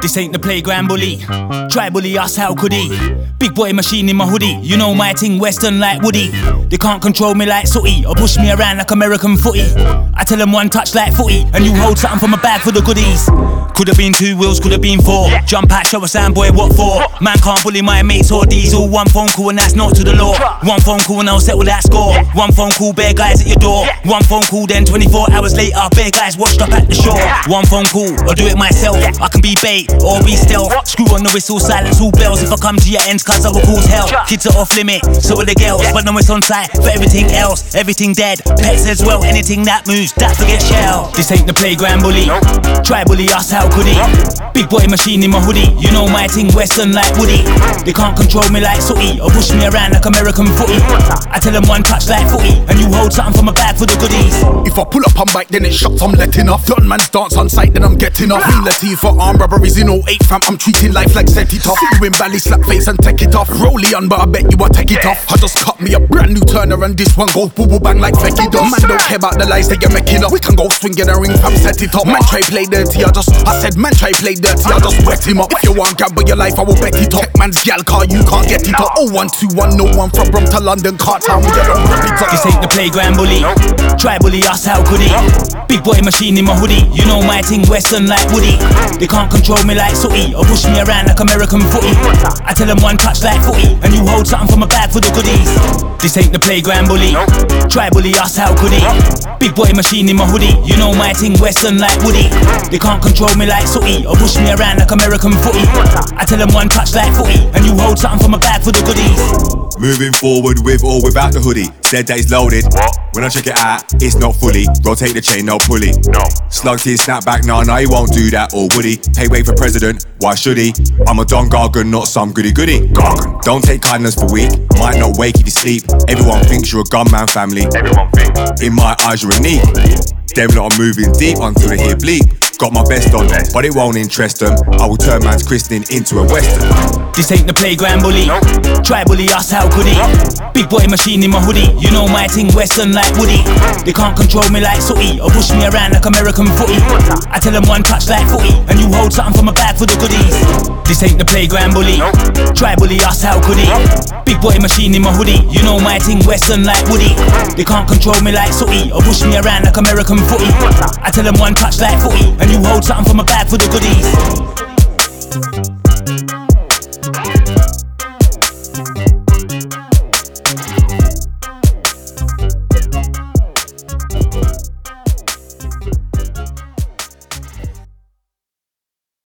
This ain't the playground bully. Try bully us, how could he? Big boy machine in my hoodie. You know my ting western like Woody. They can't control me like Sooty or push me around like American footy. I tell them one touch like footy, and you hold something from a bag for the goodies. Could've been 2 wheels, could've been 4. Jump out, show a sound boy, what for? Man can't bully my mates or diesel. One phone call and that's not to the law. One phone call and I'll settle that score. One phone call, bare guys at your door. One phone call, then 24 hours later, bare guys washed up at the shore. One phone call, or do it myself. I can be bait or be stealth. Screw on the whistle, silence all bells. If I come to your ends, cause I will cause hell. Kids are off limit, so are the girls. But no, it's on site for everything else. Everything dead, pets as well. Anything that moves, that forget shell. This ain't the playground bully. Try bully us, how could he? Big boy machine in my hoodie. You know my ting western like Woody. They can't control me like Sooty or push me around like American footy. I tell them one touch like footy, and you hold something from a bag for the goodies. If I pull up on bike, then it shots, I'm letting off. Done man's dance on sight, then I'm getting off. Real Latif for arm robberies in 08, fam. I'm treating life like set it off. See you in Valley, slap face and take it off. Rolly on, but I bet you I take it off. I just cut me a brand new turner and this one goes boo boo bang like Fecky does. Man don't care about the lies that you're making up. We can go swing in a ring, fam, set it up. Man try play dirty, I said man try play dirty, I just wet him up. If you want gamble your life, I will bet it up. Tech man's gal car, you can't get it up. 0121, no one from Brum to London, Cartown, we don't rip it up. This ain't the playground bully. Try bully us, how could he? Big boy machine in my hoodie. You know my ting western like Woody. They can't control me like Sooty or push me around like American footy. I tell them one touch like footy, and you hold something from a bag for the goodies. This ain't the playground bully. Try bully us, how could he? Big boy machine in my hoodie. You know my ting western like Woody. They can't control me like Sooty or push me around like American footy. I tell them one touch like footy, and you hold something from a bag for the goodies. Moving forward with or without the hoodie. Said that it's loaded. When I check it out, it's not fully. Rotate the chain, no pulley. Slugs his snapback, nah, he won't do that, or would he? Pay way for president, why should he? I'm a Don Gargan, not some goody goody. Gargan. Don't take kindness for weak. Might not wake if you sleep. Everyone thinks you're a gunman family. In my eyes you're a neat. Them lot are moving deep until they hear bleep. Got my best on, but it won't interest them. I will turn man's christening into a western. This ain't the playground bully. Try bully us, how could he? Big boy machine in my hoodie. You know my ting western like Woody. They can't control me like Sooty or push me around like American footy. I tell them one touch like footy, and you hold something from a bag for the goodies. This ain't the playground bully. Try bully us, how could he? Big boy machine in my hoodie. You know my ting western like Woody. They can't control me like Sooty or push me around like American footy. I tell them one touch like footy, and you hold something from a bag for the goodies.